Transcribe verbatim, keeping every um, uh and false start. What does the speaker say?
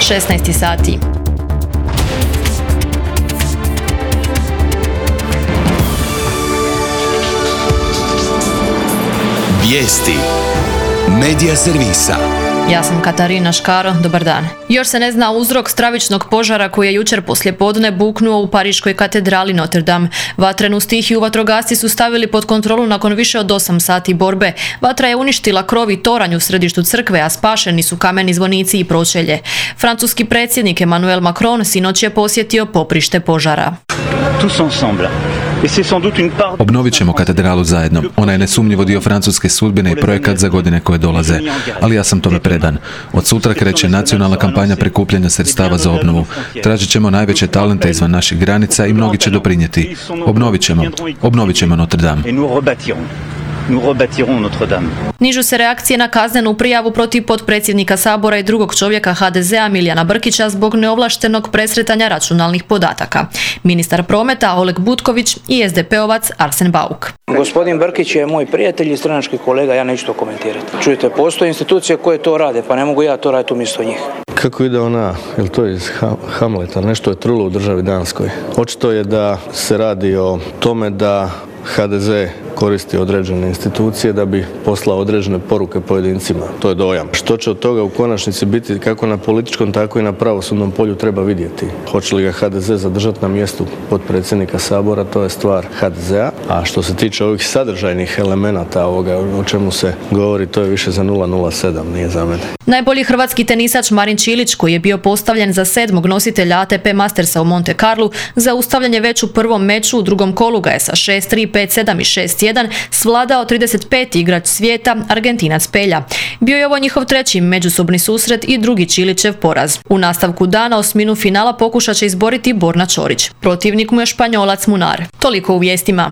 šesnaest sati. Vijesti Medija servisa. Ja sam Katarina Škaro, dobar dan. Još se ne zna uzrok stravičnog požara koji je jučer poslijepodne buknuo u pariškoj katedrali Notre Dame. Vatrenu stihiju vatrogasci su stavili pod kontrolu nakon više od osam sati borbe. Vatra je uništila krov i toranj u središtu crkve, a spašeni su kameni zvonici i pročelje. Francuski predsjednik Emmanuel Macron sinoć je posjetio poprište požara. Tous ensemble. Obnovit ćemo katedralu zajedno. Ona je nesumnjivo dio francuske sudbine i projekat za godine koje dolaze. Ali ja sam tome predan. Od sutra kreće nacionalna kampanja prikupljanja sredstava za obnovu. Tražit ćemo najveće talente izvan naših granica i mnogi će doprinijeti. Obnovit ćemo. Obnovit ćemo Notre Dame. Nižu se reakcije na kaznenu prijavu protiv potpredsjednika Sabora i drugog čovjeka ha de zea Milijana Brkića zbog neovlaštenog presretanja računalnih podataka. Ministar prometa Oleg Butković i es de pe ovac Arsen Bauk. Gospodin Brkić je moj prijatelj i stranački kolega, ja neću to komentirati. Čujte, postoje institucije koje to rade, pa ne mogu ja to raditi umjesto njih. Kako ide ona, jel to je iz Hamleta, nešto je trulo u državi Danskoj. Očito je da se radi o tome da ha de ze koristi određene institucije da bi poslao određene poruke pojedincima. To je dojam. Što će od toga u konačnici biti kako na političkom, tako i na pravosudnom polju treba vidjeti. Hoće li ga ha de ze zadržati na mjestu potpredsjednika Sabora, to je stvar ha de zea. A što se tiče ovih sadržajnih elemenata ovoga o čemu se govori, to je više za nula nula sedam, nije za mene. Najbolji hrvatski tenisač Marin Čilić, koji je bio postavljen za sedmog nositelja a te pe Mastersa u Monte Carlu, zaustavljen je već u prvom meču, u drugom kolu ga je sa šest tri, pet sedam i šest jedan svladao trideset peti igrač svijeta, Argentinac Pelja. Bio je ovo njihov treći međusobni susret i drugi Čilićev poraz. U nastavku dana osminu finala pokušat će izboriti Borna Ćorić. Protivnik mu je Španjolac Munar. Toliko u vijestima.